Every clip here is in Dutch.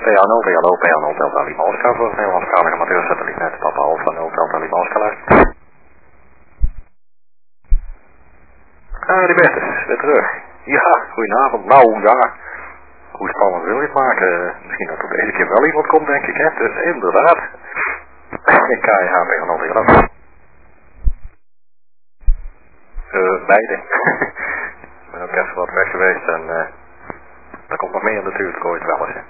PA0, hallo, PA0 Delta Lima Oscar voor het Nederlandstalige amateursatellietnet, Papa Alpha 0 Delta Lima Oscar luistert. Die Bertus, weer terug. Ja, goedenavond. Nou ja, hoe spannend wil je het maken? Misschien dat er deze keer wel iemand komt, denk ik, hè? Dus inderdaad. Ik ga je aan tegen alweer af. Beide. Ik ben ook even wat weg geweest en er komt nog meer natuurlijk ooit wel eens, hè.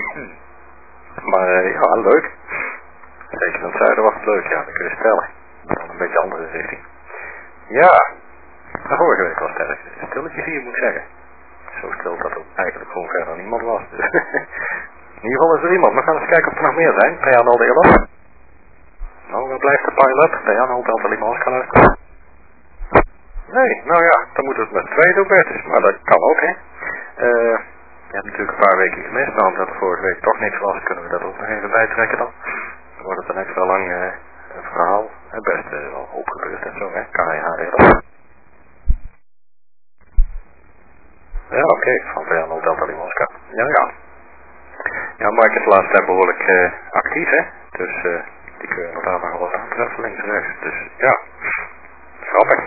Maar ja, leuk. Zeker in het zuiden was het leuk, ja, dat kun je stellen. Dan een beetje andere richting. Ja, de vorige week was het erg stilletjes hier, moet ik zeggen. Zo stil dat er eigenlijk gewoon verder niemand was. Dus in ieder geval is er iemand. We gaan eens kijken of er nog meer zijn. PA0 de Galop. Nou, waar blijft de pilot? PA0 Delta Lima Oscar luisteren. Nee, nou ja, dan moeten we het met 2 doen, Bertus. Maar dat kan ook, hè. Je hebt natuurlijk een paar weken gemist, maar omdat er vorige week toch niks was, kunnen we dat ook nog even bijtrekken dan. Dan wordt het een extra lang verhaal. Best wel opgebeurd en zo, hè. KHD. Ja, oké, van PA0 Delta Lima Oscar. Ja. Ja, Mike is de laatste tijd behoorlijk actief, hè. Dus die kun je inderdaad nog wel wat aantreffen, links en rechts. Dus ja, grappig.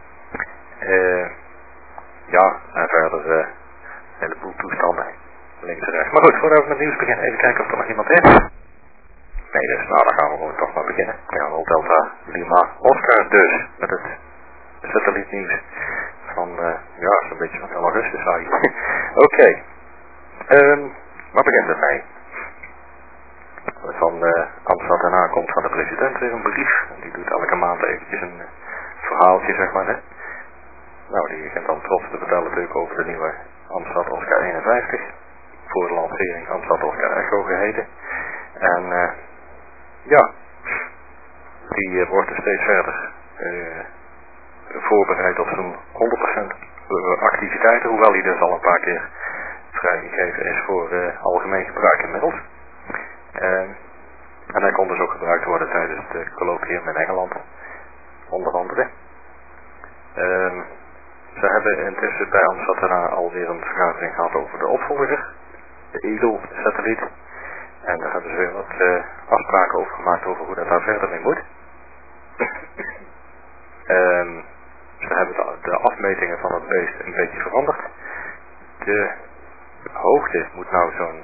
Ja, en verder een heleboel toestanden, links en rechts. Maar goed, voordat we met nieuws beginnen, even kijken of er nog iemand is. Nee, dus nou, dan gaan we gewoon toch maar beginnen. PA0 Delta Lima Oscar dus, met het satellietnieuws van, ja, zo'n beetje van augustus eigenlijk. Oké. Waar begint het mee? Van Amsterdam daarna komt van de president weer een brief. Die doet elke maand eventjes een verhaaltje, zeg maar, hè. Nou, die begint dan trots te vertellen natuurlijk over de nieuwe Amstrad Oscar 51. Voor de lancering Amstrad Oscar Echo geheten. En ja, die wordt er steeds verder voorbereid op zo'n 100% activiteiten. Hoewel die dus al een paar keer vrijgegeven is voor algemeen gebruik inmiddels. En hij kon dus ook gebruikt worden tijdens het colloquium in Engeland. Onder andere. Ze hebben intussen bij Amsterdam daarna alweer een vergadering gehad over de opvolger, de Eagle-satelliet. En daar hebben ze weer wat afspraken over gemaakt over hoe dat daar verder mee moet. Ze hebben de afmetingen van het beest een beetje veranderd. De hoogte moet nou zo'n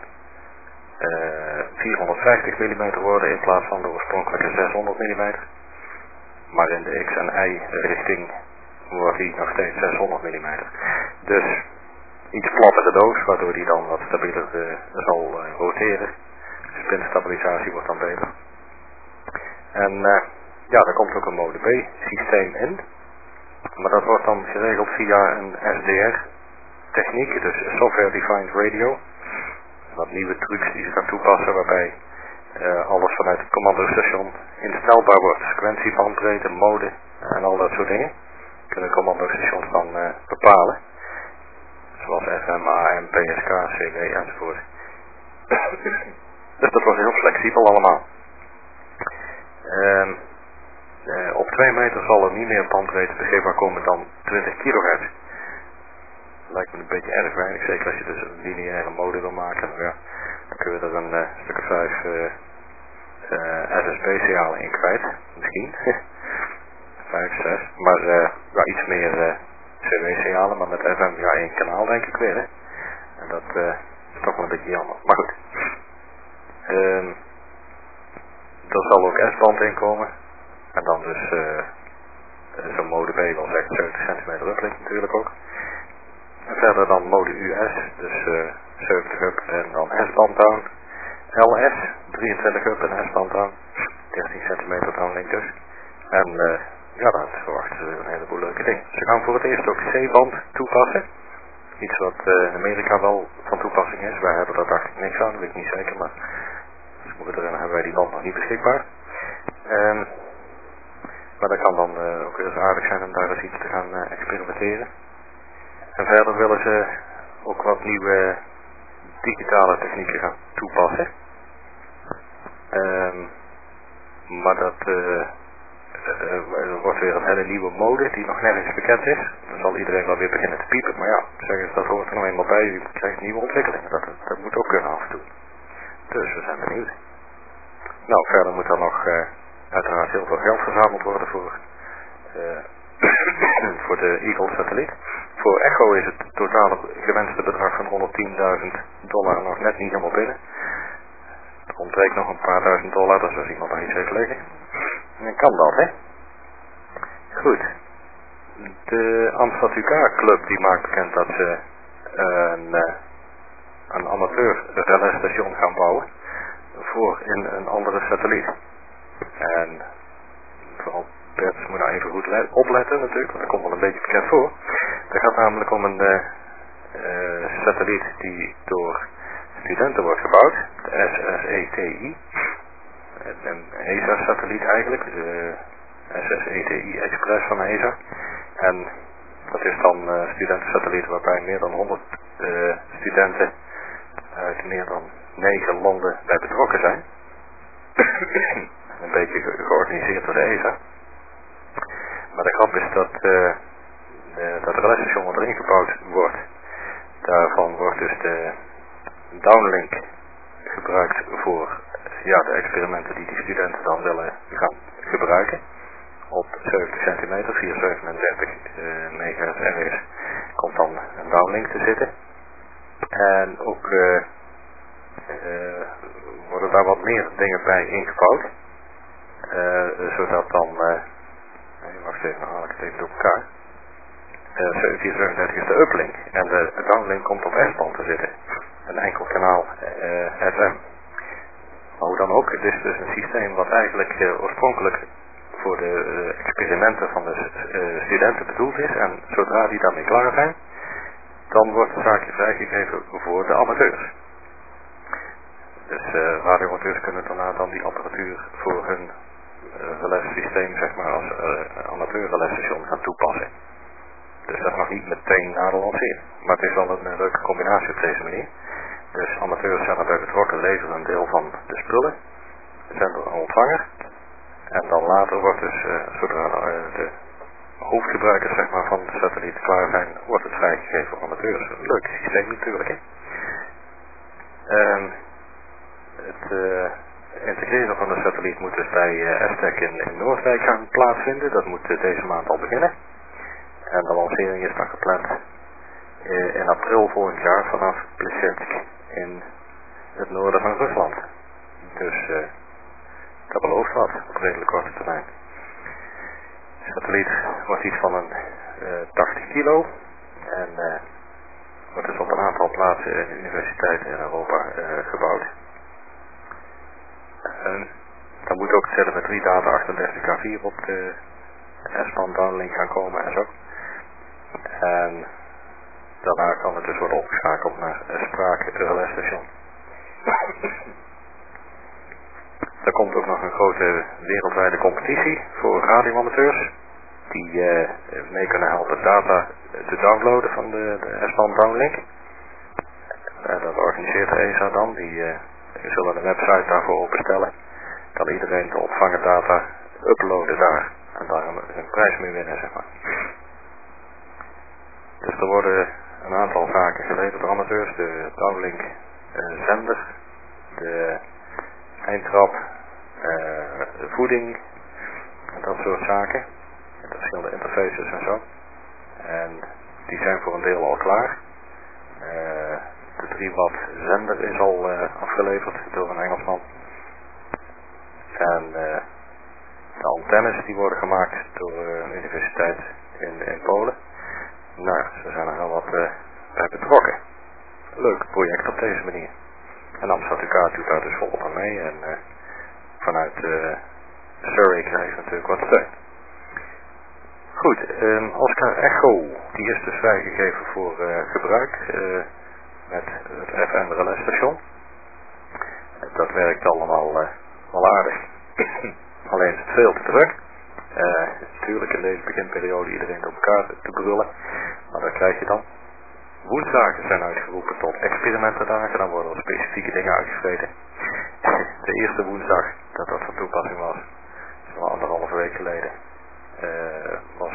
450 mm worden in plaats van de oorspronkelijke 600 mm. Maar in de X en Y richting wordt die nog steeds 600 mm. Dus iets plattere doos, waardoor die dan wat stabieler zal roteren. De spinstabilisatie wordt dan beter. En ja, daar komt ook een mode B systeem in. Maar dat wordt dan geregeld via een SDR techniek, dus Software Defined Radio. Wat nieuwe trucs die ze gaan toepassen, waarbij alles vanuit het commandostation instelbaar wordt. Frequentie, bandbreedte, mode en al dat soort dingen. Kunnen commandostations dan bepalen. Zoals FM, AM, PSK, CW enzovoort. Dus dat wordt heel flexibel allemaal. Op 2 meter zal er niet meer bandbreedte beschikbaar komen dan 20 kHz. Lijkt me een beetje erg weinig, zeker als je dus een lineaire mode wil maken. Nou ja, dan kun je er een stuk of 5 SSB-signalen in kwijt, misschien. 5, 6, maar ja, iets meer CW-signalen, maar met FM ja 1 kanaal denk ik weer. Hè? En dat is toch wel een beetje jammer. Maar goed. Er zal ook S-band in komen. En dan dus zo'n mode B wel 70 cm uplink natuurlijk ook. En verder dan mode US, dus 70 up en dan S-band down. LS, 23 up en S-band down. 13 cm downlink dus. En ja, dan verwachten ze weer een heleboel leuke dingen. Ze gaan voor het eerst ook C-band toepassen. Iets wat in Amerika wel van toepassing is. Wij hebben daar dacht ik niks aan, dat weet ik niet zeker, maar dus erin hebben wij die band nog niet beschikbaar. Maar dat kan dan ook weer eens aardig zijn om daar eens iets te gaan experimenteren. En verder willen ze ook wat nieuwe digitale technieken gaan toepassen. Maar dat er wordt weer een hele nieuwe mode die nog nergens bekend is. Dan zal iedereen wel weer beginnen te piepen. Maar ja, zeggen ze, dat hoort er nog eenmaal bij. Je krijgt nieuwe ontwikkelingen. Dat moet ook kunnen af en toe. Dus we zijn benieuwd. Nou, verder moet er nog uiteraard heel veel geld verzameld worden voor voor de Eagle satelliet. Voor Echo is het totale gewenste bedrag van $110.000 nog net niet helemaal binnen. Er ontbreekt nog een paar $1000, dus als iemand nog iets heeft liggen. Dan kan dat, hè? Goed. De Amsterdam UK Club die maakt bekend dat ze een amateur relais-station gaan bouwen voor in een andere satelliet. En vooral Bert moet nou even goed opletten natuurlijk, want dat komt wel een beetje bekend voor. Het gaat namelijk om een satelliet die door studenten wordt gebouwd, de SSETI. Een ESA-satelliet eigenlijk, de SSETI Express van ESA. En dat is dan een studentensatelliet waarbij meer dan 100 studenten uit meer dan 9 landen bij betrokken zijn. Een beetje georganiseerd door de ESA. Maar de grap is dat dat relais-station wat erin gebouwd wordt, daarvan wordt dus de downlink gebruikt voor de experimenten die studenten dan willen gaan gebruiken. Op 70 centimeter, 437 megahertz ergens komt dan een downlink te zitten. En ook worden daar wat meer dingen bij ingebouwd. Zodat dan, wacht even, dan haal ik het even door elkaar. 437 is de uplink en de downlink komt op S-band te zitten. Een enkel kanaal FM. Maar hoe dan ook, het is dus een systeem wat eigenlijk oorspronkelijk voor de experimenten van de studenten bedoeld is. En zodra die daarmee klaar zijn, dan wordt de zaakje vrijgegeven voor de amateurs. Dus radioamateurs kunnen daarna dan die apparatuur voor hun relais-systeem, zeg maar, als amateur-relais-station gaan toepassen. Dus dat mag niet meteen na de lancering. Maar het is wel een leuke combinatie op deze manier. Dus amateurs zijn erbij betrokken, leveren een deel van de spullen, zender en ontvanger. En dan later wordt dus, zodra de hoofdgebruikers, zeg maar, van de satelliet klaar zijn, wordt het vrijgegeven voor amateurs. Een leuk systeem natuurlijk, hè. Het integreren van de satelliet moet dus bij ESTEC in Noordwijk gaan plaatsvinden. Dat moet deze maand al beginnen. En de lancering is dan gepland in april volgend jaar vanaf Plesetsk in het noorden van Rusland. Dus dat belooft wat op redelijk korte termijn. De satelliet wordt iets van een 80 kilo en wordt dus op een aantal plaatsen in universiteiten in Europa gebouwd. Dan moet ook telemetrie data 38K4 op de S-band downlink gaan komen en zo. En daarna kan het dus worden opgeschakeld naar een spraakrelais-station. Er komt ook nog een grote wereldwijde competitie voor radioamateurs. Die mee kunnen helpen data te downloaden van de S-band downlink. Dat organiseert de ESA dan. Die zullen een website daarvoor openstellen. Kan iedereen de ontvangen data uploaden daar. En daar een prijs mee winnen, zeg maar. Dus er worden een aantal zaken geleverd door amateurs. De downlink zender, de eindtrap, de voeding en dat soort zaken. En de verschillende interfaces en zo. En die zijn voor een deel al klaar. De 3 watt zender is al afgeleverd door een Engelsman. En de antennes die worden gemaakt door een universiteit in Polen. Nou, ze zijn er wel wat bij betrokken. Leuk project op deze manier. En Amsterdam doet daar dus volop aan mee. En vanuit Surrey krijgt natuurlijk wat steun. Goed, Oscar Echo, die is dus vrijgegeven voor gebruik met het FM relais-station. Dat werkt allemaal wel aardig. Alleen is het veel te druk. Natuurlijk in deze beginperiode iedereen door elkaar te brullen. Maar dat krijg je dan. Woensdagen zijn uitgeroepen tot experimentendagen. Dan worden er specifieke dingen uitgevreden. De eerste woensdag dat dat van toepassing was, wel 1,5 week geleden, was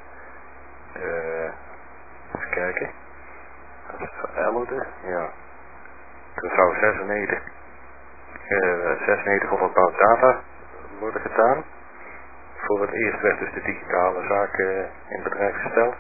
even kijken. Dat is de 11e. Ja. Toen zou 96 9600 baud data worden gedaan. Voor het eerst werd dus de digitale zaak in bedrijf gesteld.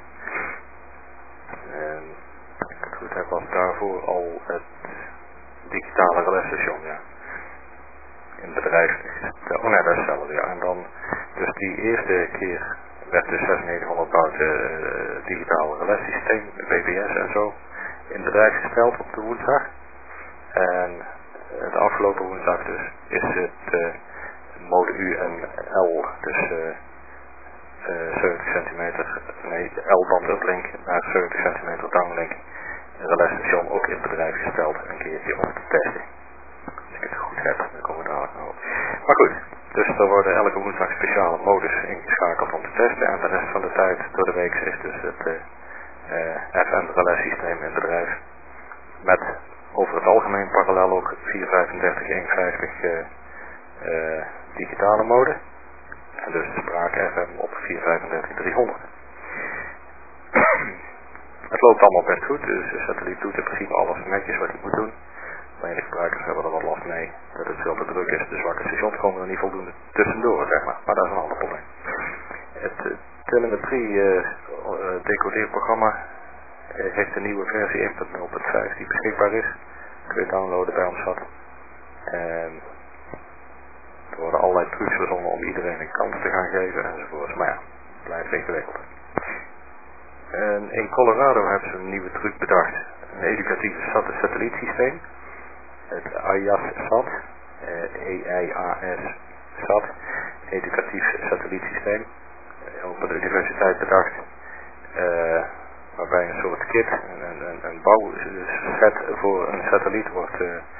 En als ik het goed heb, was daarvoor al het digitale relais-station, ja. In bedrijf gesteld. Oh nee, dat is hetzelfde, ja. En dan, dus die eerste keer werd de 6900 baud digitale relais-systeem, BBS en zo, in bedrijf gesteld op de woensdag. En de afgelopen woensdag dus is het mode U en L, dus 70 centimeter, nee, L-band uplink naar 70 centimeter downlink. Een relais-station ook in bedrijf gesteld, een keertje om te testen. Als ik het goed heb, dan komen we dadelijk nog op. Maar goed, dus er worden elke woensdag speciale modus ingeschakeld om te testen. En de rest van de tijd door de week is dus het FM-relais-systeem in bedrijf. Met over het algemeen parallel ook 435 150 digitale mode. En dus de sprake FM op 435 300. Het loopt allemaal best goed, dus de satelliet doet in principe alles netjes wat hij moet doen. Alleen de gebruikers hebben er wat last mee dat het veel te druk is. De zwakke stations komen er niet voldoende tussendoor, zeg maar. Maar dat is een ander probleem. Het telemetrie decodeerprogramma heeft een nieuwe versie 1.0.5 die beschikbaar is. Kun je downloaden bij ons zat. En er worden allerlei trucs verzonnen om iedereen een kans te gaan geven enzovoorts. Maar ja, het blijft ingewikkeld. En in Colorado hebben ze een nieuwe truc bedacht. Een educatief satellietsysteem. Het AIAS-SAT. EIAS-SAT. Educatief satellietsysteem. Op de universiteit bedacht. Waarbij een soort kit, een bouwset voor een satelliet wordt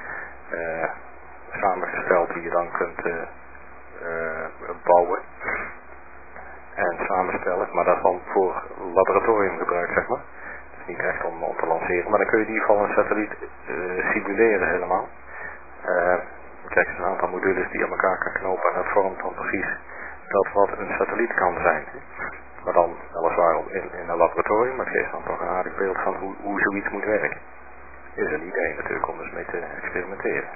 samengesteld die je dan kunt bouwen en samenstellen, maar dat is dan voor laboratoriumgebruik, zeg maar. Dat is niet echt om te lanceren, maar dan kun je in ieder geval een satelliet simuleren helemaal. Dan krijg je een aantal modules die aan elkaar kan knopen en dat vormt dan precies dat wat een satelliet kan zijn. Maar dan weliswaar in een laboratorium, maar het geeft dan toch een aardig beeld van hoe zoiets moet werken. Is een idee natuurlijk om dus mee te experimenteren.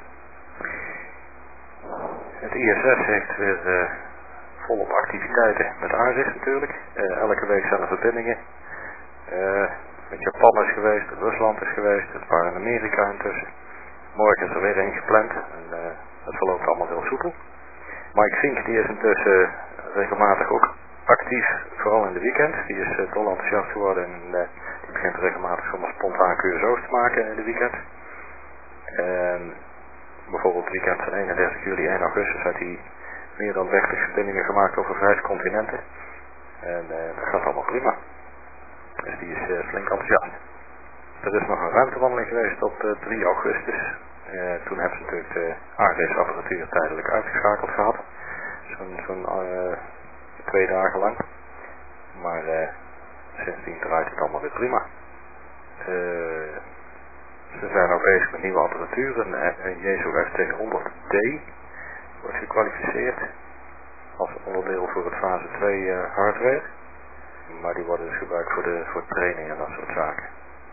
Het ISS heeft weer volop activiteiten met ARIS natuurlijk. Elke week zijn er verbindingen. Met Japan is geweest, Rusland is geweest, een paar in Amerika intussen. Morgen is er weer een gepland en dat verloopt allemaal heel soepel. Mike Fink die is intussen regelmatig ook actief, vooral in de weekend. Die is dol enthousiast geworden en die begint regelmatig zomaar spontaan QSO's te maken in de weekend. Bijvoorbeeld het weekend van 31 juli 1 augustus had hij meer dan 30 verbindingen gemaakt over 5 continenten. En dat gaat allemaal prima. Dus die is flink enthousiast. Er is nog een ruimtewandeling geweest op 3 augustus. Toen hebben ze natuurlijk de ARIS-apparatuur tijdelijk uitgeschakeld gehad. Zo'n 2 dagen lang. Maar sindsdien draait het allemaal weer prima. Ze zijn al bezig met nieuwe apparatuur. Een JSO FT100D wordt gekwalificeerd als onderdeel voor het fase 2 hardware. Maar die worden dus gebruikt voor training en dat soort zaken.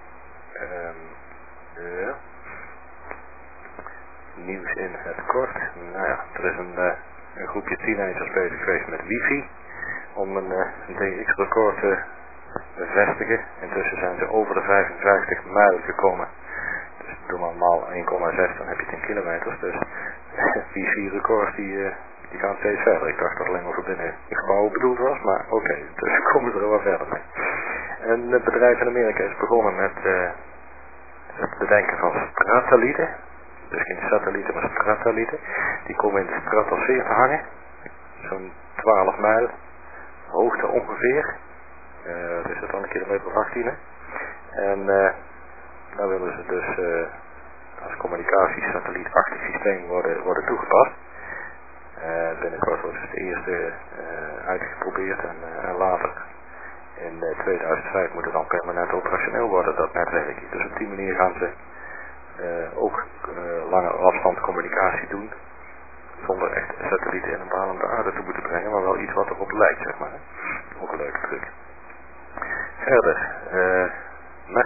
Nieuws in het kort. Nou ja, er is een groepje teenagers bezig geweest met wifi om een DX-record te bevestigen. Intussen zijn ze over de 55 mijl gekomen. Dus doe maar maal 1,6, dan heb je 10 kilometers. Dus wifi-records die gaan steeds verder. Ik dacht dat alleen maar voor binnen het gebouw bedoeld was, maar oké, dus komen ze er wel verder mee. En het bedrijf in Amerika is begonnen met het bedenken van stratossatellieten. Dus geen satellieten, maar stratossatellieten. Die komen in de stratosfeer te hangen. Zo'n 12 mijl hoogte ongeveer. Dus dat dan een kilometer of 18. En daar willen ze dus als communicatiesatellietachtig systeem worden toegepast. Binnenkort wordt het eerste uitgeprobeerd en later in 2005 moet het dan permanent operationeel worden, dat netwerkje. Dus op die manier gaan ze ook lange afstand communicatie doen, zonder echt satellieten in een baan om de aarde te moeten brengen, maar wel iets wat erop lijkt, zeg maar. Ook een leuke truc. Verder,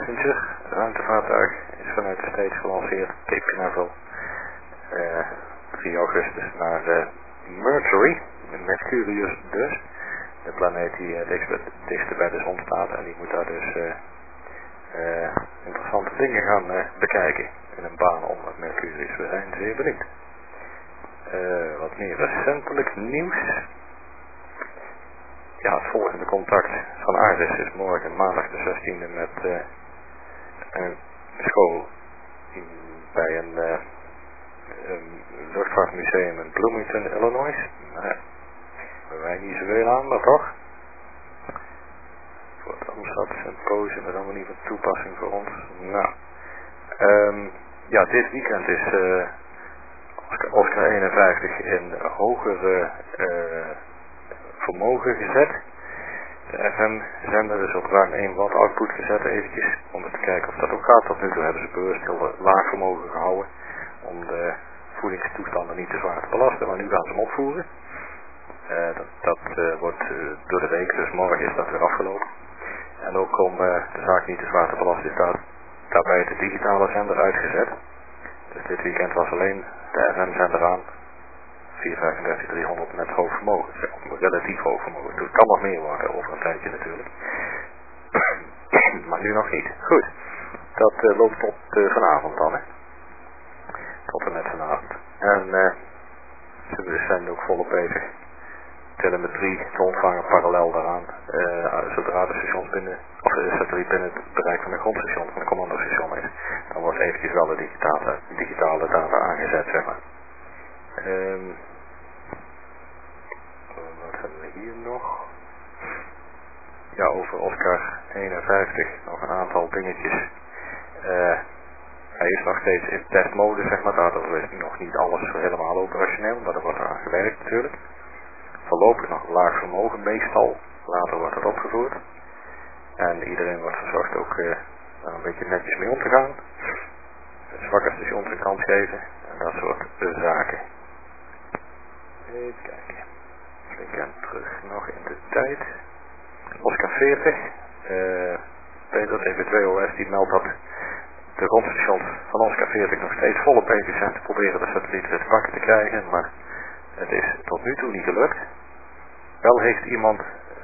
Messenger, ruimtevaartuig, is vanuit de States gelanceerd, Cape Canaveral. 3 augustus naar Mercury, Mercurius dus, de planeet die het dichtst bij de zon staat, en die moet daar dus interessante dingen gaan bekijken in een baan om het Mercurius. We zijn zeer benieuwd. Wat meer recentelijk nieuws. Ja, het volgende contact van Aardes is morgen maandag de 16e met een school bij een luchtvaartmuseum in Bloomington, Illinois. Daar hebben wij niet zoveel aan, maar toch. Voor het Amsterdam Symposium, dat is allemaal niet van toepassing voor ons. Nou, ja, dit weekend is Oscar 51 in hoger vermogen gezet. De FM-zender is op ruim 1 watt output gezet eventjes, om eens te kijken of dat ook gaat. Tot nu toe hebben ze bewust heel laag vermogen gehouden, om de voedingstoestanden niet te zwaar te belasten, maar nu gaan ze hem opvoeren. Dat wordt door de week, dus morgen is dat weer afgelopen. En ook om de zaak niet te zwaar te belasten is daarbij de digitale zender uitgezet. Dus dit weekend was alleen de FM-zender aan, 435-300 met hoog vermogen, relatief hoog vermogen. Het kan nog meer worden over een tijdje natuurlijk. Maar nu nog niet. Goed, dat loopt tot vanavond dan, hè. Tot en met vanavond. En ze zijn ook volop bezig telemetrie te ontvangen parallel daaraan. Zodra de stations of de satelliet binnen het bereik van de grondstation, van de commandostation is, dan wordt eventjes wel de digitale data aangezet, zeg maar. Wat hebben we hier nog? Ja, over Oscar 51 nog een aantal dingetjes. Hij is nog steeds in testmode, zeg maar. Daardoor is nog niet alles helemaal operationeel, maar er wordt eraan gewerkt natuurlijk. Voorlopig nog laag vermogen meestal. Later wordt het opgevoerd. En iedereen wordt verzocht ook daar een beetje netjes mee om te gaan. Zwakke stations een kans geven. En dat soort zaken. Even kijken. Ik ben terug nog in de tijd. Oscar 40. Peter TV2OS die meldt dat de grondstations van Oscar 40 nog steeds volop bezig zijn te proberen de satelliet te pakken te krijgen. Maar het is tot nu toe niet gelukt. Wel heeft iemand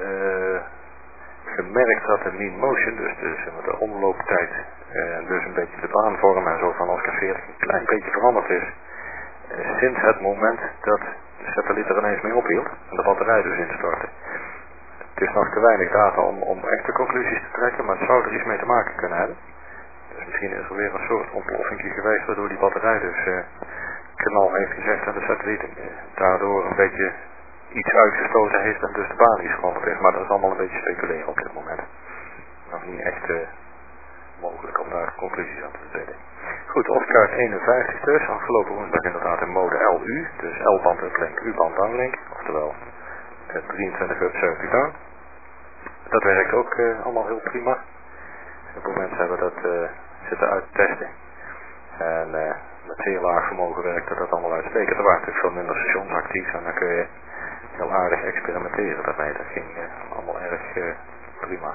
gemerkt dat de mean motion, dus de omlooptijd, dus een beetje de baanvorm en zo van Oscar 40 een klein beetje veranderd is. Sinds het moment dat de satelliet er ineens mee ophield en de batterij dus instortte. Het is nog te weinig data om echte conclusies te trekken, maar het zou er iets mee te maken kunnen hebben. Dus misschien is er weer een soort ontploffing geweest waardoor die batterij dus knal heeft gezegd en de satelliet daardoor een beetje iets uitgestoten heeft en dus de baan iets veranderd is. Maar dat is allemaal een beetje speculeren op dit moment. Nog niet echt mogelijk om daar conclusies aan te trekken. Goed, Oscar 51 dus, afgelopen woensdag inderdaad in mode LU, dus L-band uplink, U-band downlink, oftewel 23 up, 70 down. Dat werkt ook allemaal heel prima. Heel veel mensen hebben dat zitten uittesten. En met zeer laag vermogen werkte dat allemaal uitstekend. Er waren natuurlijk veel minder stations actief en dan kun je heel aardig experimenteren daarmee. Dat ging allemaal erg prima.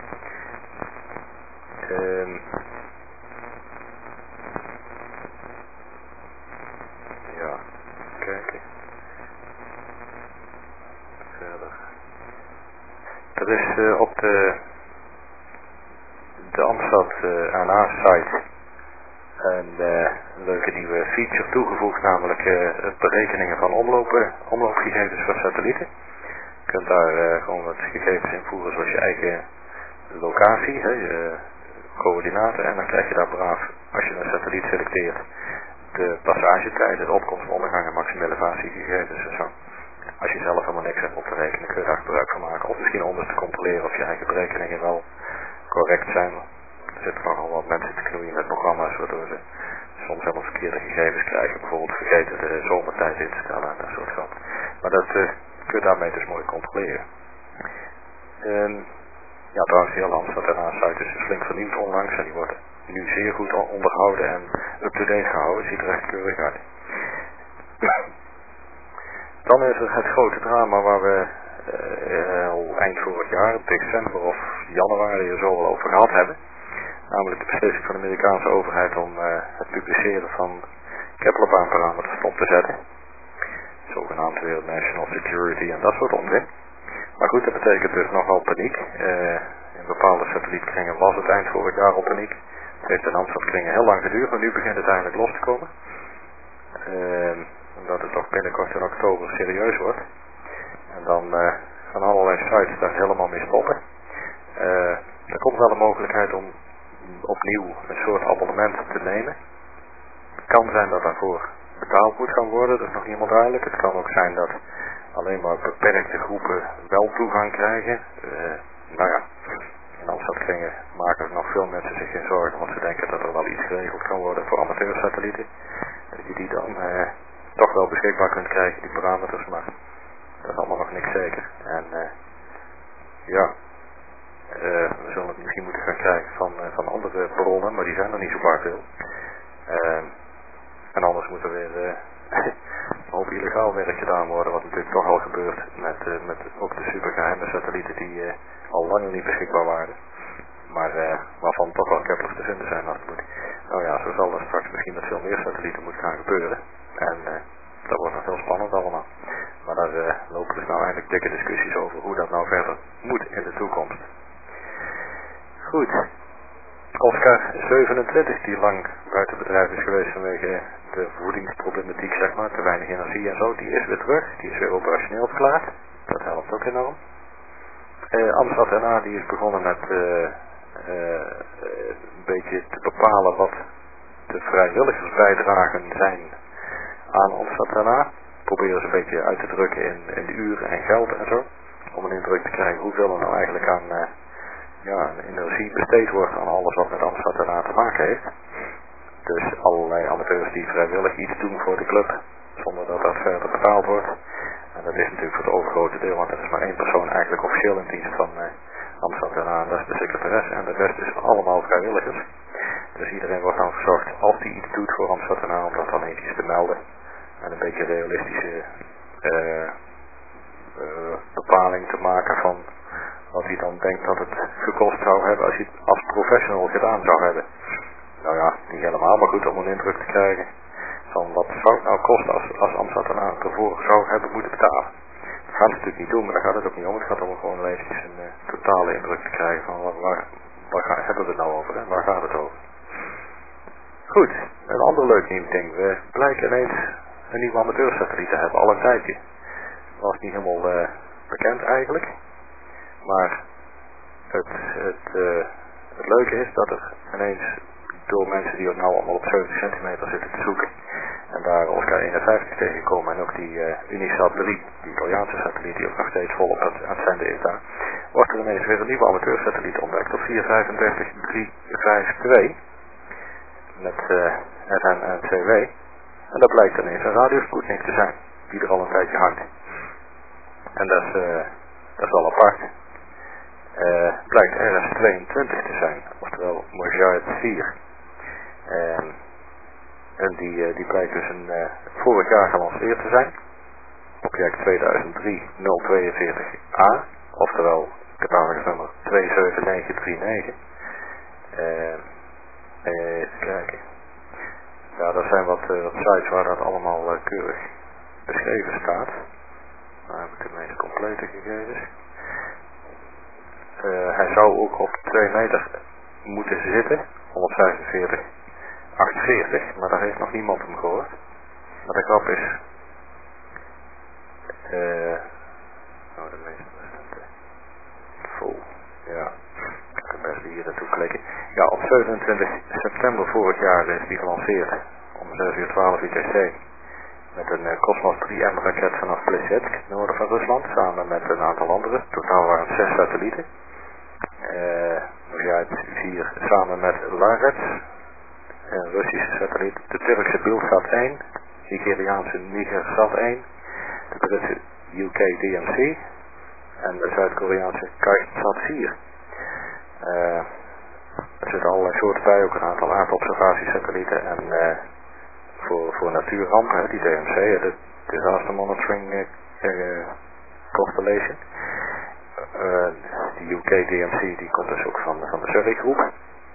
Ja, kijken. Verder. Er is op de Amstad ANA-site een leuke nieuwe feature toegevoegd, namelijk het berekeningen van omloopgegevens voor satellieten. Je kunt daar gewoon wat gegevens invoeren zoals je eigen locatie, je coördinaten, en dan krijg je daar braaf, als je een satelliet selecteert, de passagetijden, de opkomst, ondergang en maximale elevatiegegevens en zo. Als je zelf helemaal niks hebt op te rekenen, kun je daar gebruik van maken. Of misschien om eens te controleren of je eigen berekeningen wel correct zijn. Er zitten nogal wat mensen te knoeien met programma's, waardoor ze soms helemaal verkeerde gegevens krijgen. Bijvoorbeeld vergeten de zomertijd in te stellen en dat soort van. Maar dat kun je daarmee dus mooi controleren. Ja, trouwens, die hele Amstad ANA-site is dus flink vernieuwd onlangs en die wordt nu zeer goed onderhouden en up-to-date gehouden. Ziet er echt keurig uit. Dan is er het grote drama waar we al eind vorig jaar, december of januari er zo al over gehad hebben. Namelijk de beslissing van de Amerikaanse overheid om het publiceren van Kepler-baanparameters stop te zetten. Zogenaamd weer national security en dat soort onzin. Maar goed, dat betekent dus nogal paniek. In bepaalde satellietkringen was het eind vorig jaar al paniek. Het heeft in Amsterdam-kringen heel lang geduurd, maar nu begint het eindelijk los te komen. Omdat het toch binnenkort in oktober serieus wordt. En dan gaan allerlei sites daar helemaal mee stoppen. Er komt wel een mogelijkheid om opnieuw een soort abonnement te nemen. Het kan zijn dat daarvoor betaald moet gaan worden, dat is nog niet helemaal duidelijk. Het kan ook zijn dat alleen maar beperkte groepen wel toegang krijgen. Nou ja, in Amsterdam-kringen maken er nog veel mensen zich geen zorgen, want ze denken dat er wel iets geregeld kan worden voor amateursatellieten. Dat je die dan toch wel beschikbaar kunt krijgen, die parameters, maar dat is allemaal nog niks zeker. En we zullen het misschien moeten gaan krijgen van andere bronnen, maar die zijn er niet zo vaak veel. En anders moet er weer een hoop illegaal werk gedaan worden, wat natuurlijk toch al gebeurt met ook de supergeheime satellieten die al langer niet beschikbaar waren. Maar waarvan toch wel Keplers te vinden zijn als het moet. Nou ja, zo zal er straks misschien met veel meer satellieten moeten gaan gebeuren. En dat wordt nog heel spannend allemaal. Maar daar lopen dus nou eigenlijk dikke discussies over hoe dat nou verder moet in de toekomst. Goed. Oscar 27, die lang buiten bedrijf is geweest vanwege de voedingsproblematiek, zeg maar, te weinig energie en zo, die is weer terug. Die is weer operationeel verklaard. Dat helpt ook enorm. Amsterdam NA die is begonnen met een beetje te bepalen wat de vrijwilligersbijdragen zijn aan Amsterdam NA. Proberen ze een beetje uit te drukken in de uren en geld en zo. Om een indruk te krijgen hoeveel er nou eigenlijk aan energie besteed wordt aan alles wat met Amsterdam te maken heeft. Dus allerlei amateurs die vrijwillig iets doen voor de club, zonder dat dat verder betaald wordt. En dat is natuurlijk voor het overgrote deel, want er is maar één persoon eigenlijk officieel in dienst van Amsterdam, dat is de secretaris, en de rest is allemaal vrijwilligers. Dus iedereen wordt dan verzocht, als hij iets doet voor Amsterdam, om dat dan eventjes te melden. En een beetje realistische bepaling te maken van wat hij dan denkt dat het gekost zou hebben als hij het als professional gedaan zou hebben. Nou ja, niet helemaal, maar goed om een indruk te krijgen van wat zou het nou kosten als Amsterdam ervoor zou hebben moeten betalen. Dat gaan ze natuurlijk niet doen, maar daar gaat het ook niet om. Het gaat om gewoon eventjes een totale indruk te krijgen van waar hebben we het nou over en waar gaat het over. Goed, een ander leuk nieuw ding. We blijken ineens een nieuwe amateursatelliet te hebben, al een tijdje. Dat was niet helemaal bekend eigenlijk. Maar het leuke is dat er ineens door mensen die ook nou allemaal op 70 centimeter zitten te zoeken en daar Oscar 51 tegenkomen en ook die Unisat 3, die Italiaanse satelliet die ook nog steeds volop aan het zenden is daar, wordt er ineens weer een nieuwe amateursatelliet ontdekt op 435352 met SN en CW. En dat blijkt ineens een radiospoednik te zijn, die er al een tijdje hangt. En dat is wel apart. Blijkt RS-22 te zijn, oftewel Mojave 4. En die blijkt dus vorig jaar gelanceerd te zijn. Object 2003-042A, oftewel catalogus 27939. Even kijken. Ja, er zijn wat sites waar dat allemaal keurig beschreven staat. Nou heb ik de meest complete gegevens. Hij zou ook op 2 meter moeten zitten, 145, 48, maar daar heeft nog niemand hem gehoord. Maar de grap is, de meeste vol, ja, ik kan best hier naartoe klikken. Ja, op 27 september vorig jaar is die gelanceerd, om 6:12 UTC, met een Cosmos 3M raket vanaf Plesetsk, noorden van Rusland, samen met een aantal anderen. Totaal waren het 6 satellieten. Mojave 4 samen met Larets, een Russische satelliet, de Turkse Bilsat 1, de Nigeriaanse Nigersat 1, de Britse UK DMC en de Zuid-Koreaanse Kaitsat 4. Er zitten allerlei soorten bij, ook een aantal aardobservatiesatellieten en voor natuurrampen, die DMC, de Disaster Monitoring Constellation. De UK DMC die komt dus ook van de Surrey groep.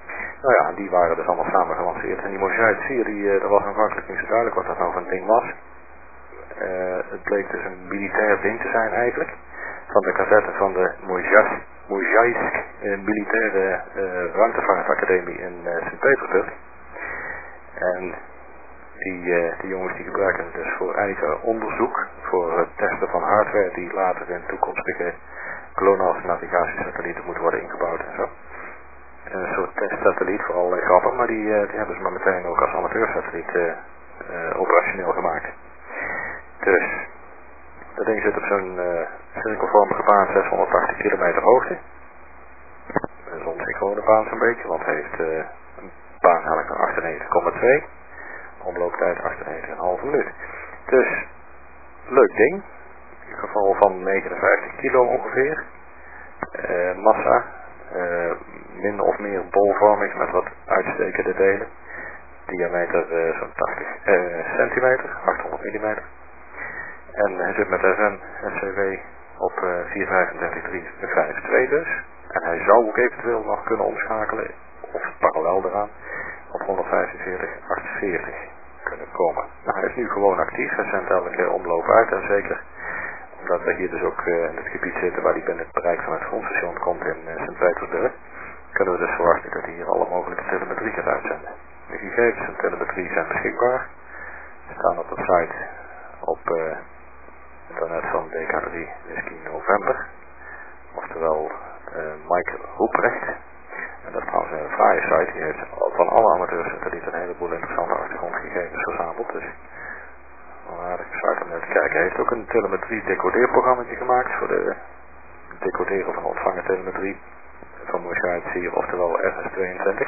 Nou ja, die waren dus allemaal samen gelanceerd. En die Mojave 4, dat was aanvankelijk niet zo duidelijk wat dat nou voor een ding was. Het bleek dus een militair ding te zijn eigenlijk. Van de cassette van de Mojaisk militaire ruimtevaartacademie in Sint-Petersburg. En die jongens die gebruiken het dus voor eigen onderzoek. Voor het testen van hardware die later in toekomstige GLONASS navigatiesatellieten moet worden ingebouwd en zo. Een soort testsatelliet voor allerlei grappen, maar die hebben ze maar meteen ook als amateursatelliet operationeel gemaakt. Dus dat ding zit op zo'n cirkelvormige baan 680 kilometer hoogte. Een zonsynchrone baan zo'n beetje, want hij heeft een baanhelling van 98,2. Omlooptijd 98,5 minuut. Dus, leuk ding. In ieder geval van 59 kilo ongeveer. Massa. Min of meer bolvormig met wat uitstekende delen. Diameter zo'n 80 centimeter, 800 millimeter. En hij zit met FN en CW op 435.352 dus. En hij zou ook eventueel nog kunnen omschakelen, of parallel eraan, op 145.840 kunnen komen. Nou, hij is nu gewoon actief, hij zendt elke omloop uit en zeker omdat we hier dus ook in het gebied zitten waar hij binnen het bereik van het grondstation komt in Sint-Petersburg, kunnen we dus verwachten dat hij hier alle mogelijke telemetrie gaat uitzenden. De gegevens en telemetrie zijn beschikbaar, staan op de site op internet van DK3 Whisky November, oftewel Mike Hoeprecht. En dat is trouwens een fraaie site, die heeft van alle amateursatellieten een heleboel interessante achtergrondgegevens verzameld. Dus een aardige site om naar te kijken. Hij heeft ook een telemetrie decodeerprogramma gemaakt voor de decoderen van ontvangen telemetrie van Mojave 4, oftewel RS-22.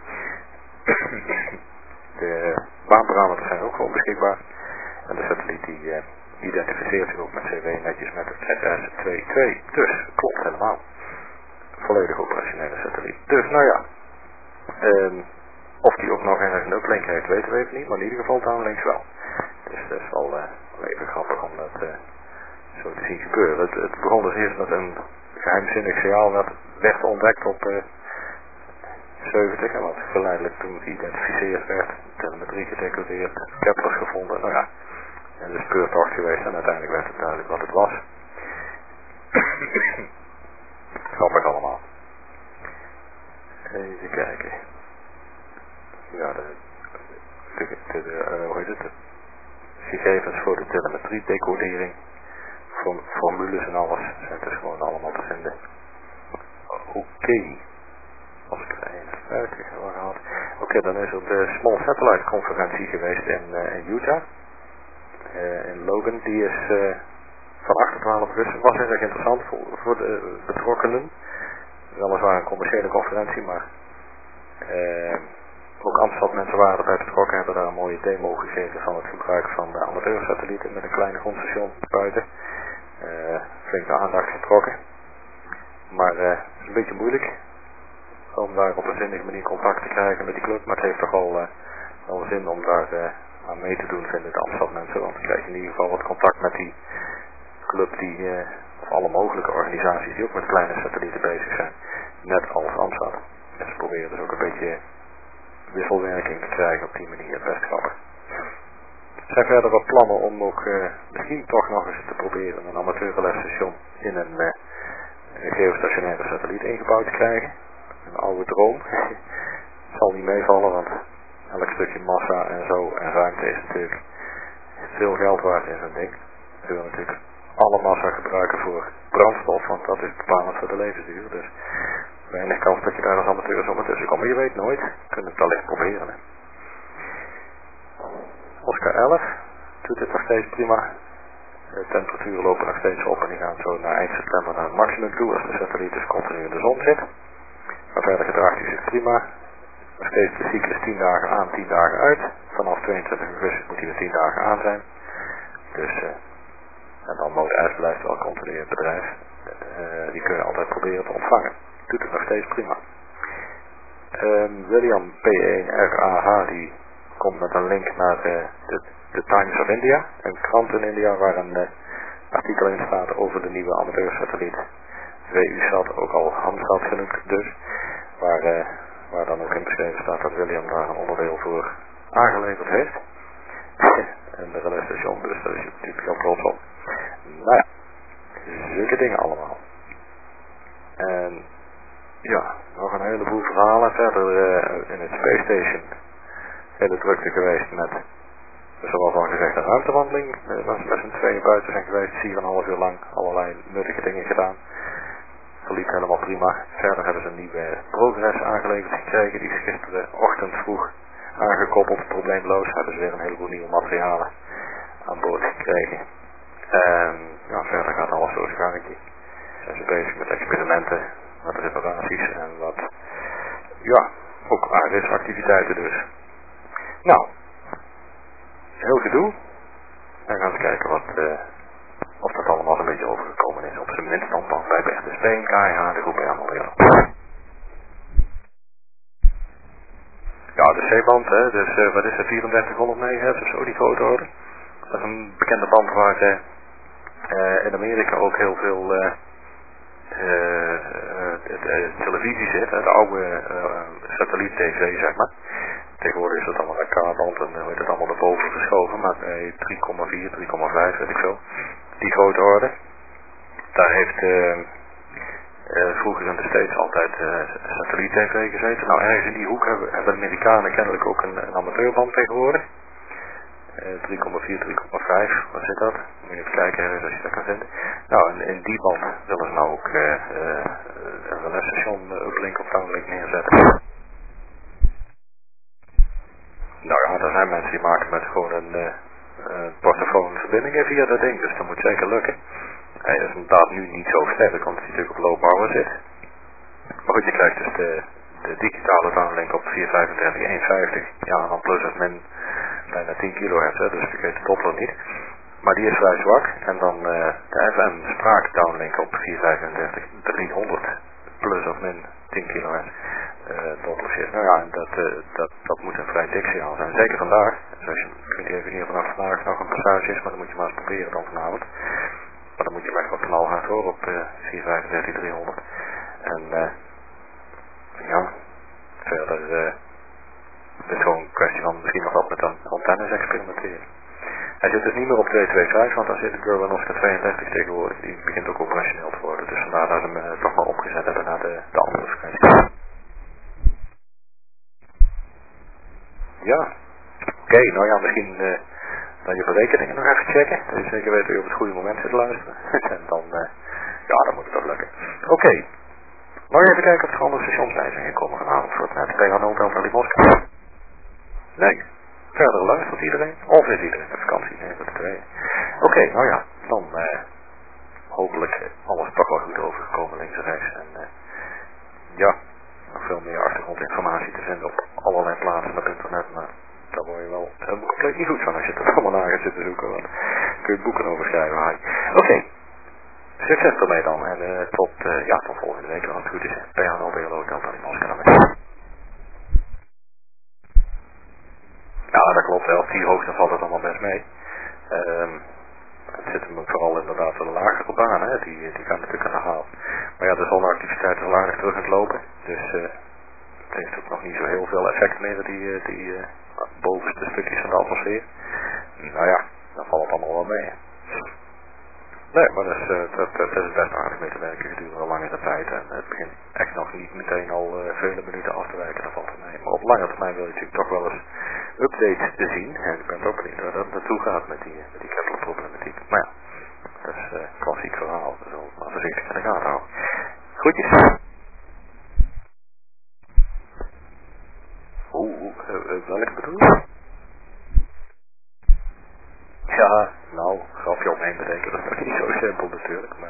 De baanparameters zijn ook gewoon beschikbaar. En de satelliet die identificeert zich ook met CW netjes met het RS-22. Dus, klopt helemaal. Volledig operationele satelliet. Dus, nou ja. Of die ook nog ergens een uplink heeft, weten we even niet. Maar in ieder geval downlinks wel. Dus dat is wel even grappig om dat zo te zien gebeuren. Het begon dus eerst met een geheimzinnig signaal dat werd ontdekt op 70. En wat geleidelijk toen geïdentificeerd werd. Telemetrie gedecodeerd. Keplers gevonden. Nou ja. En de speurtocht geweest en uiteindelijk werd het duidelijk wat het was. Grappig allemaal. Even kijken. Ja, hoe heet het? De gegevens voor de telemetrie decodering. Formules en alles zijn dus gewoon allemaal te vinden. Oké. Als ik er 51 heb gehad. Oké, dan is er de Small Satellite conferentie geweest in Utah. In Logan, die is van 8 tot 12 augustus. Was erg interessant voor de betrokkenen. Weliswaar een commerciële conferentie, maar ook Amsterdam mensen waren erbij betrokken, hebben daar een mooie demo gegeven van het gebruik van de amateursatellieten met een kleine grondstation buiten. Flink de aandacht getrokken. Maar het is een beetje moeilijk om daar op een zinnige manier contact te krijgen met die club, maar het heeft toch wel zin om daar aan mee te doen, vinden de Amsterdam mensen, want dan krijg je in ieder geval wat contact met die club of alle mogelijke organisaties die ook met kleine satellieten bezig zijn, net als Amsterdam. En ze proberen dus ook een beetje wisselwerking te krijgen op die manier, best grappig. Er zijn verder wat plannen om ook misschien toch nog eens te proberen een amateurrelesstation in een geostationaire satelliet ingebouwd te krijgen. Een oude droom. Het zal niet meevallen, want elk stukje massa en zo en ruimte is natuurlijk veel geld waard in zo'n ding. We willen natuurlijk alle massa gebruiken voor brandstof, want dat is bepalend voor de levensduur. Dus weinig kans dat je daar als amateur zomaar tussen komt. Maar je weet nooit. Je kunt het wellicht proberen. Hè. Oscar 11 doet het nog steeds prima. De temperaturen lopen nog steeds op en die gaan zo naar eind september naar het maximum toe als de satelliet dus continu in de zon zit. Maar verder gedraagt hij zich prima. Nog steeds de cyclus 10 dagen aan, 10 dagen uit. Vanaf 22 augustus moet hij weer 10 dagen aan zijn. Dus, en dan mode S blijft wel continu in het bedrijf. Die kun je altijd proberen te ontvangen. Doet het nog steeds prima. William P1RAH die komt met een link naar de Times of India. Een krant in India waar een artikel in staat over de nieuwe amateursatelliet. WU-SAT, ook al Hamsat genoemd dus. Waar waar dan ook in beschreven staat dat William daar een onderdeel voor aangeleverd heeft. En de relais-station, dus daar is hij natuurlijk heel trots op. Nou ja, zulke dingen allemaal. En ja, nog een heleboel verhalen. Verder in het Space Station hele drukte geweest met, zoals al gezegd, een ruimtewandeling. Waar ze met z'n tweeën buiten zijn geweest, 4,5 uur lang allerlei nuttige dingen gedaan. Verliep helemaal prima. Verder hebben ze een nieuwe progress aangeleverd gekregen. Die is gisterenochtend vroeg aangekoppeld, probleemloos. Hebben ze weer een heleboel nieuwe materialen aan boord gekregen. En ja, verder gaat alles zo zijn gangetje. Zijn ze bezig met experimenten, met reparaties en wat, ja, ook aardrijksactiviteiten dus. Nou, heel gedoe. En gaan we kijken wat, of dat allemaal een beetje overgekomen is. Op zijn minst dan bij Bertus Been, KH, de groep helemaal weer. Ja, de C-band, hè, dus wat is het, 3400 MHz of zo, die grote orde. Dat is een bekende band waar in Amerika ook heel veel televisie zit, hè, de oude satelliet-tv, zeg maar. Tegenwoordig is het allemaal een K-band en wordt het allemaal erboven geschoven, maar 3,4, 3,5, weet ik veel. Die grote orde. Daar heeft vroeger in de States altijd satelliet-tv gezeten. Nou, ergens in die hoek hebben de Amerikanen kennelijk ook een amateurband tegenwoordig. 3,4, 3,5, wat zit dat? Moet je even kijken ergens als je dat kan vinden. Nou, en in die band willen ze nou ook een relais-station uplink of downlink neerzetten. Nou ja, er zijn mensen die maken met gewoon een portofoon verbindingen via dat ding, dus dat moet zeker lukken. Hij is inderdaad nu niet zo sterk, want hij natuurlijk op low power zit. Maar goed, je krijgt dus de digitale downlink op 435, 150. Ja, en dan plus of min bijna 10 kHz, hè, dus vergeet de Doppler niet. Maar die is vrij zwak. En dan de FM spraak downlink op 435, 300 plus of min 10 kHz. Doppler. Nou ja, dat moet een vrij dik signaal zijn. Zeker vandaag. Dus als je, ik weet even hier vanaf vandaag nog een passage is, maar dan moet je maar eens proberen dan vanavond. Maar dan moet je echt wat knalhard horen op 435, 300. En ja, verder het is gewoon een kwestie van misschien nog wat met dan antennes experimenteren. Hij zit dus niet meer op 225, want daar zit de Gurwanovska 32 tegenwoordig. Die begint ook operationeel te worden. Dus vandaar dat ze hem toch maar opgezet hebben naar de andere frequentie. Ja, oké, nou ja, misschien dan je berekeningen nog even checken. Dat je zeker weet dat je op het goede moment zit te luisteren. En dan, ja, dan moet het toch lukken. Oké. Nou even kijken of er andere stations bij zijn gekomen vanavond voor het net. Ben je aan naar die Moskou? Nee. Verder luistert iedereen? Of is iedereen op vakantie? Nee, dat is twee. Oké, nou ja. Dan hopelijk alles toch wel goed overgekomen links en rechts. En ja, nog veel meer achtergrondinformatie te vinden op allerlei plaatsen op internet. Maar daar word je wel helemaal compleet niet goed van als je het allemaal na gaat zitten zoeken. Want kun je boeken over schrijven. Oké. Succes ermee dan. En tot volgende week als het goed is. Bij jou alweer lood dan in ons kanaal. Ja, dat klopt wel. Op 4 hoogte valt het allemaal best mee. Het zit hem vooral inderdaad wel lagere banen. Hè. Die gaan natuurlijk aan de haal. Maar ja, de zonneactiviteit is al aardig terug aan het lopen. Dus het heeft ook nog niet zo heel veel effect meer, die bovenste stukjes van de atmosfeer. Nou ja, dan valt het allemaal wel mee. Nee, maar dat is best aardig mee te werken gedurende een langere tijd. En het begint echt nog niet meteen al vele minuten af te wijken, dat valt er mee. Maar op lange termijn wil je natuurlijk toch wel eens updates te zien. En ik ben ook benieuwd waar dat naartoe gaat met die Kepler-problematiek. Maar ja, dat is een klassiek verhaal. Dus we maar voorzichtig in de gaten houden. Goedjes. Welke bedoel je? Ja, nou, grapje omheen bedenken, dat is nog niet zo simpel natuurlijk, maar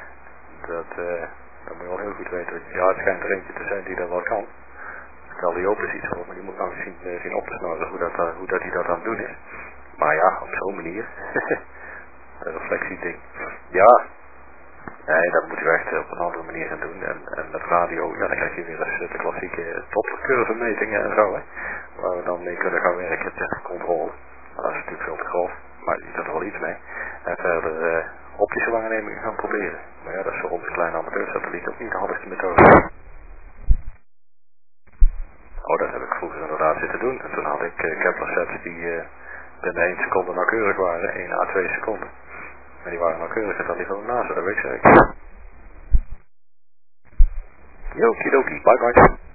dat moet je wel heel goed weten. Ja, het schijnt er eentje te zijn die dat wel kan. Stel die open ziet, maar die moet nou zien op te snorren hoe dat hij dat aan het doen is. Maar ja, op zo'n manier. Een reflectieding. Ja, nee, dat moet je echt op een andere manier gaan doen. En met radio, ja, dan krijg je weer eens de klassieke Dopplercurvemetingen en zo, hè. Waar we dan mee kunnen gaan werken tegen controle. Maar dat is natuurlijk veel te grof. Maar je doet er wel iets mee. En verder optische waarnemingen gaan proberen. Maar ja, dat is voor onze kleine amateursatelliet ook niet de handigste methode. Oh, dat heb ik vroeger inderdaad zitten doen. En toen had ik Kepler sets die binnen 1 seconde nauwkeurig waren, 1 à 2 seconden. Maar die waren nauwkeuriger dan die van de NASA, dat weet ik zeker. Okidoki, bye bye.